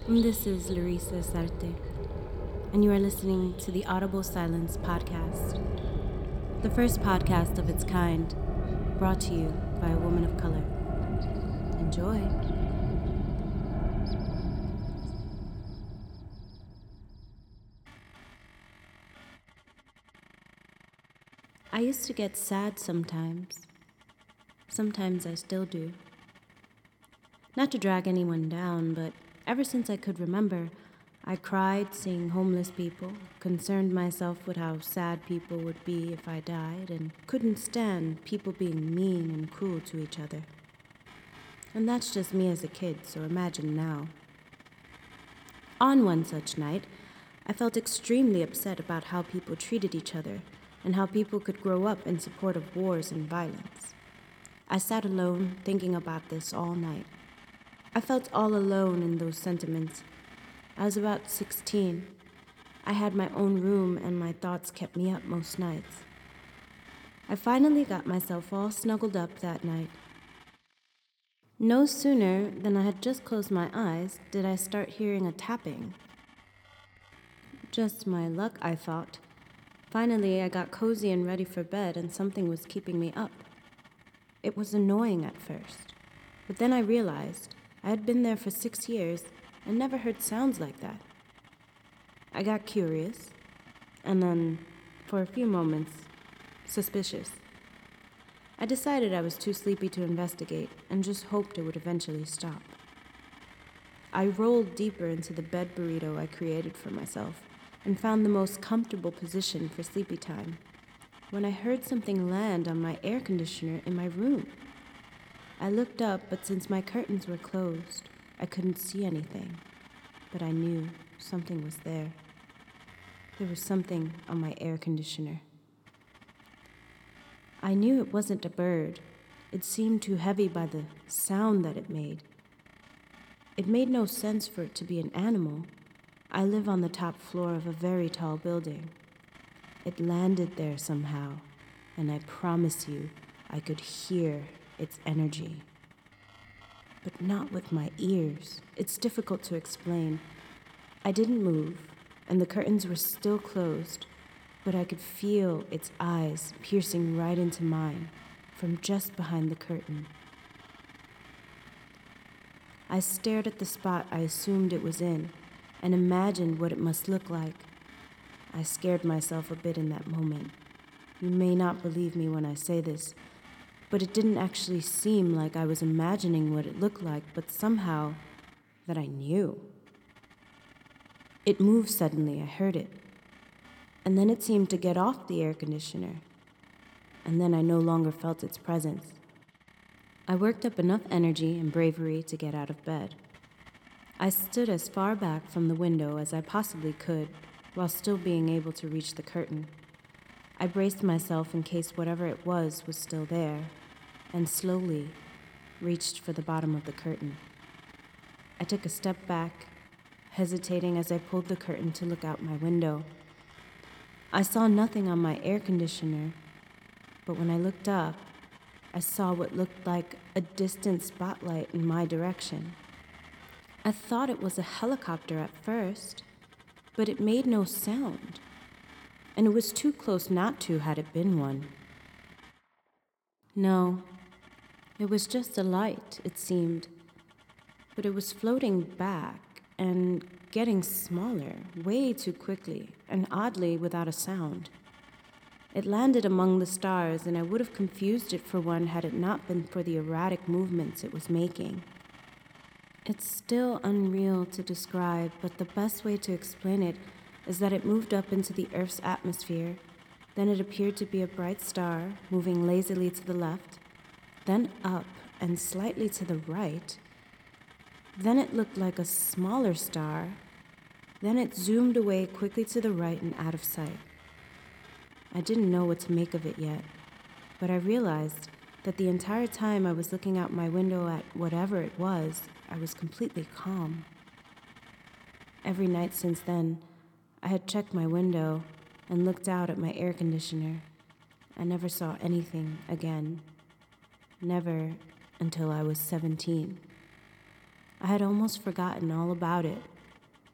This is Larissa Sarte, and you are listening to the Audible Silence podcast, the first podcast of its kind, brought to you by a woman of color. Enjoy. I used to get sad sometimes. Sometimes I still do. Not to drag anyone down, but ever since I could remember, I cried seeing homeless people, concerned myself with how sad people would be if I died, and couldn't stand people being mean and cruel to each other. And that's just me as a kid, so imagine now. On one such night, I felt extremely upset about how people treated each other and how people could grow up in support of wars and violence. I sat alone thinking about this all night. I felt all alone in those sentiments. I was about 16. I had my own room and my thoughts kept me up most nights. I finally got myself all snuggled up that night. No sooner than I had just closed my eyes did I start hearing a tapping. Just my luck, I thought. Finally, I got cozy and ready for bed, and something was keeping me up. It was annoying at first, but then I realized I had been there for 6 years and never heard sounds like that. I got curious, and then, for a few moments, suspicious. I decided I was too sleepy to investigate and just hoped it would eventually stop. I rolled deeper into the bed burrito I created for myself and found the most comfortable position for sleepy time when I heard something land on my air conditioner in my room. I looked up, but since my curtains were closed, I couldn't see anything. But I knew something was there. There was something on my air conditioner. I knew it wasn't a bird. It seemed too heavy by the sound that it made. It made no sense for it to be an animal. I live on the top floor of a very tall building. It landed there somehow, and I promise you, I could hear its energy. But not with my ears. It's difficult to explain. I didn't move, and the curtains were still closed, but I could feel its eyes piercing right into mine from just behind the curtain. I stared at the spot I assumed it was in and imagined what it must look like. I scared myself a bit in that moment. You may not believe me when I say this, but it didn't actually seem like I was imagining what it looked like, but somehow that I knew. It moved suddenly, I heard it. And then it seemed to get off the air conditioner. And then I no longer felt its presence. I worked up enough energy and bravery to get out of bed. I stood as far back from the window as I possibly could, while still being able to reach the curtain. I braced myself in case whatever it was still there, and slowly reached for the bottom of the curtain. I took a step back, hesitating as I pulled the curtain to look out my window. I saw nothing on my air conditioner, but when I looked up, I saw what looked like a distant spotlight in my direction. I thought it was a helicopter at first, but it made no sound, and it was too close not to had it been one. No, it was just a light, it seemed, but it was floating back and getting smaller way too quickly and oddly without a sound. It landed among the stars, and I would have confused it for one had it not been for the erratic movements it was making. It's still unreal to describe, but the best way to explain it is that it moved up into the Earth's atmosphere. Then it appeared to be a bright star, moving lazily to the left, then up and slightly to the right. Then it looked like a smaller star. Then it zoomed away quickly to the right and out of sight. I didn't know what to make of it yet, but I realized that the entire time I was looking out my window at whatever it was, I was completely calm. Every night since then, I had checked my window and looked out at my air conditioner. I never saw anything again. Never until I was 17. I had almost forgotten all about it,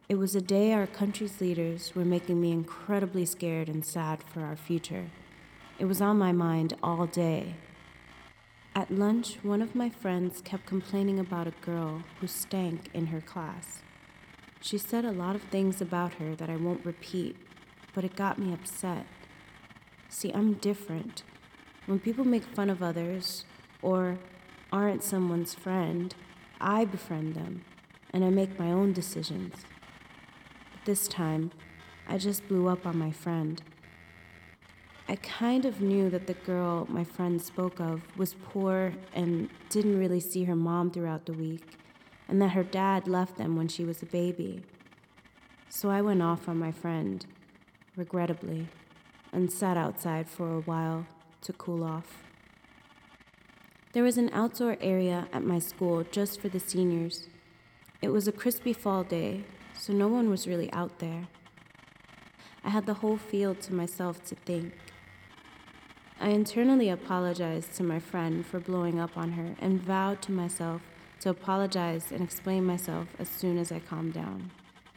It was a day our country's leaders were making me incredibly scared and sad for our future. It was on my mind all day. At lunch, one of my friends kept complaining about a girl who stank in her class. She said a lot of things about her that I won't repeat, but it got me upset. See, I'm different. When people make fun of others or aren't someone's friend, I befriend them and I make my own decisions. But this time, I just blew up on my friend. I kind of knew that the girl my friend spoke of was poor and didn't really see her mom throughout the week, and that her dad left them when she was a baby. So I went off on my friend, regrettably, and sat outside for a while to cool off. There was an outdoor area at my school just for the seniors. It was a crispy fall day, so no one was really out there. I had the whole field to myself to think. I internally apologized to my friend for blowing up on her and vowed to myself to apologize and explain myself as soon as I calmed down.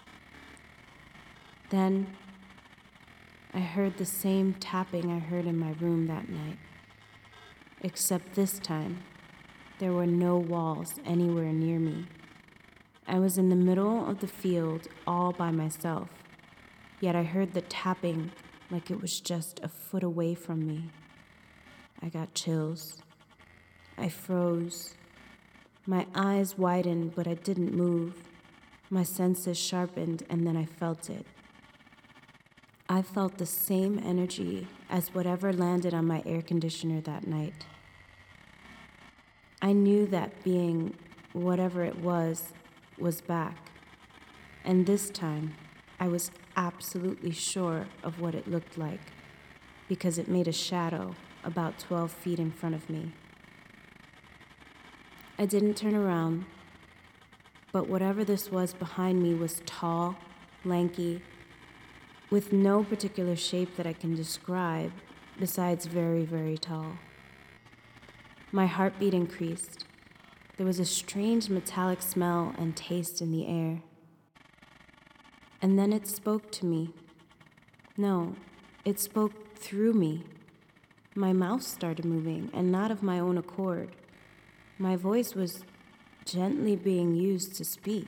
Then, I heard the same tapping I heard in my room that night. Except this time, there were no walls anywhere near me. I was in the middle of the field all by myself, yet I heard the tapping like it was just a foot away from me. I got chills. I froze. My eyes widened, but I didn't move. My senses sharpened, and then I felt it. I felt the same energy as whatever landed on my air conditioner that night. I knew that being, whatever it was back. And this time, I was absolutely sure of what it looked like, because it made a shadow about 12 feet in front of me. I didn't turn around, but whatever this was behind me was tall, lanky, with no particular shape that I can describe, besides very, very tall. My heartbeat increased. There was a strange metallic smell and taste in the air. And then it spoke to me. No, it spoke through me. My mouth started moving, and not of my own accord. My voice was gently being used to speak.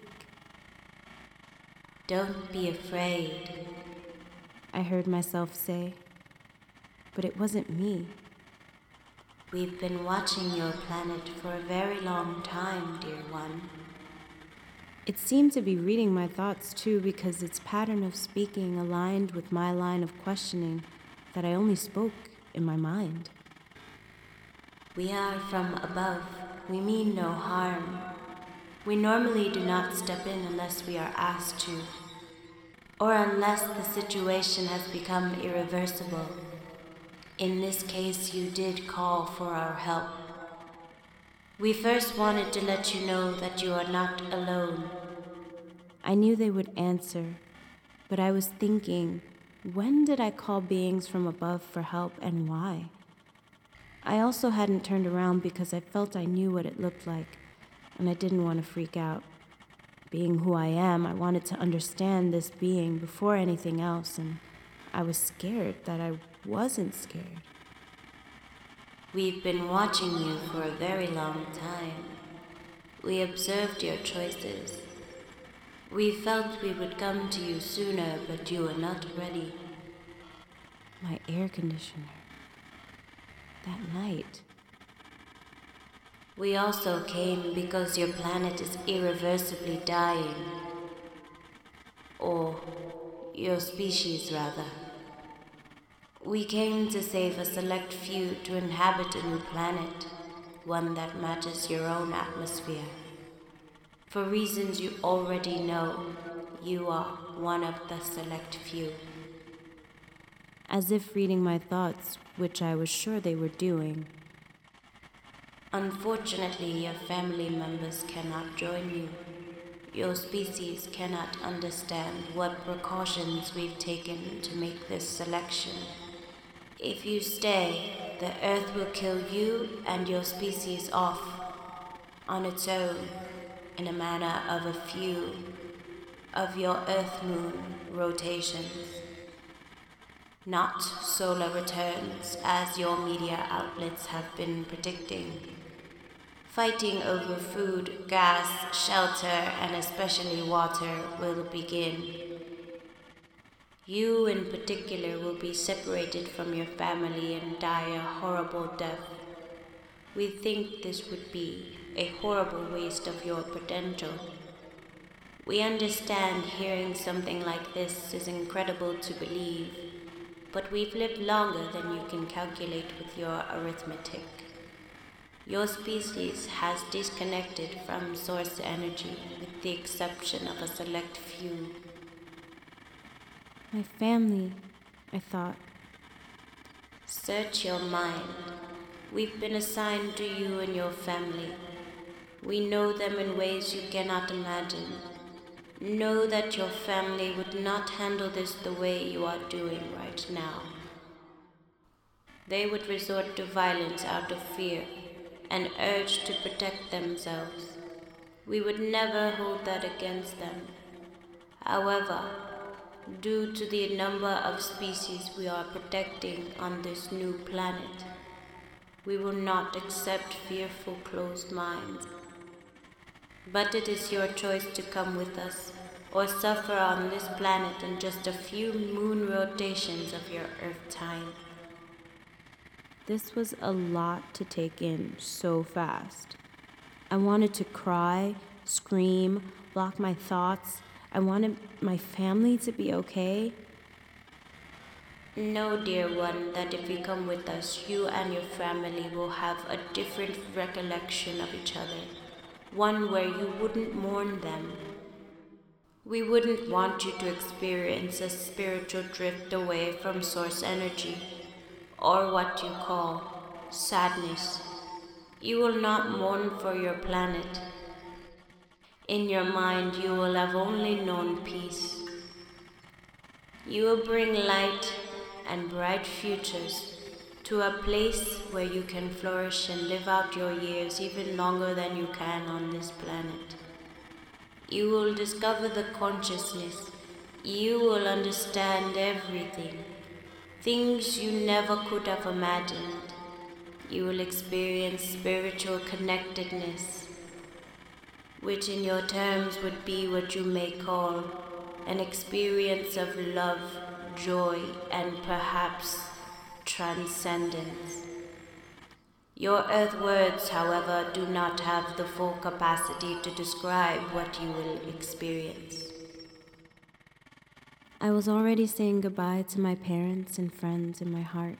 "Don't be afraid," I heard myself say, but it wasn't me. "We've been watching your planet for a very long time, dear one." It seemed to be reading my thoughts too, because its pattern of speaking aligned with my line of questioning that I only spoke in my mind. "We are from above. We mean no harm. We normally do not step in unless we are asked to, or unless the situation has become irreversible. In this case, you did call for our help. We first wanted to let you know that you are not alone." I knew they would answer, but I was thinking, when did I call beings from above for help and why? I also hadn't turned around because I felt I knew what it looked like, and I didn't want to freak out. Being who I am, I wanted to understand this being before anything else, and I was scared that I wasn't scared. "We've been watching you for a very long time. We observed your choices. We felt we would come to you sooner, but you were not ready." My air conditioner. That night. "We also came because your planet is irreversibly dying. Or your species, rather. We came to save a select few to inhabit a new planet, one that matches your own atmosphere. For reasons you already know, you are one of the select few." As if reading my thoughts, which I was sure they were doing. "Unfortunately, your family members cannot join you. Your species cannot understand what precautions we've taken to make this selection. If you stay, the Earth will kill you and your species off on its own, in a matter of a few of your Earth-Moon rotations, not solar returns as your media outlets have been predicting. Fighting over food, gas, shelter, and especially water will begin. You in particular will be separated from your family and die a horrible death. We think this would be a horrible waste of your potential. We understand hearing something like this is incredible to believe, but we've lived longer than you can calculate with your arithmetic. Your species has disconnected from source energy with the exception of a select few. My family, I thought. Search your mind. We've been assigned to you and your family. We know them in ways you cannot imagine. Know that your family would not handle this the way you are doing right now. They would resort to violence out of fear, an urge to protect themselves. We would never hold that against them. However, due to the number of species we are protecting on this new planet, we will not accept fearful closed minds. But it is your choice to come with us, or suffer on this planet in just a few moon rotations of your Earth time. This was a lot to take in so fast. I wanted to cry, scream, block my thoughts. I wanted my family to be okay. Know, dear one, that if you come with us, you and your family will have a different recollection of each other, one where you wouldn't mourn them. We wouldn't want you to experience a spiritual drift away from source energy, or what you call sadness. You will not mourn for your planet. In your mind, you will have only known peace. You will bring light and bright futures to a place where you can flourish and live out your years even longer than you can on this planet. You will discover the consciousness. You will understand everything. Things you never could have imagined. You will experience spiritual connectedness, which in your terms would be what you may call an experience of love, joy, and perhaps transcendence. Your earth words, however, do not have the full capacity to describe what you will experience. I was already saying goodbye to my parents and friends in my heart.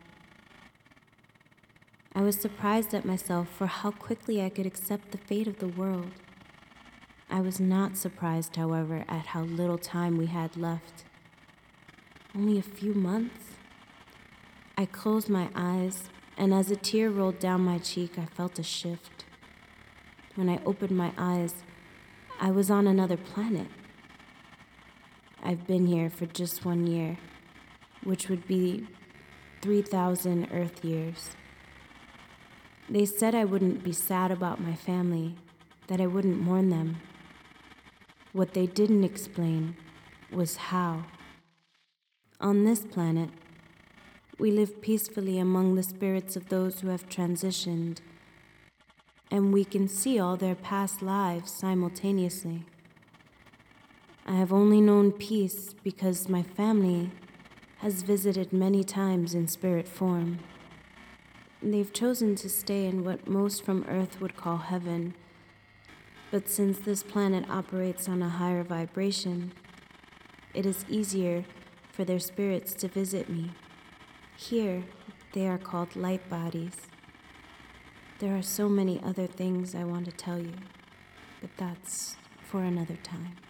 I was surprised at myself for how quickly I could accept the fate of the world. I was not surprised, however, at how little time we had left. Only a few months? I closed my eyes, and as a tear rolled down my cheek, I felt a shift. When I opened my eyes, I was on another planet. I've been here for just 1 year, which would be 3,000 Earth years. They said I wouldn't be sad about my family, that I wouldn't mourn them. What they didn't explain was how. On this planet, we live peacefully among the spirits of those who have transitioned, and we can see all their past lives simultaneously. I have only known peace because my family has visited many times in spirit form. They've chosen to stay in what most from Earth would call heaven, but since this planet operates on a higher vibration, it is easier for their spirits to visit me. Here, they are called light bodies. There are so many other things I want to tell you, but that's for another time.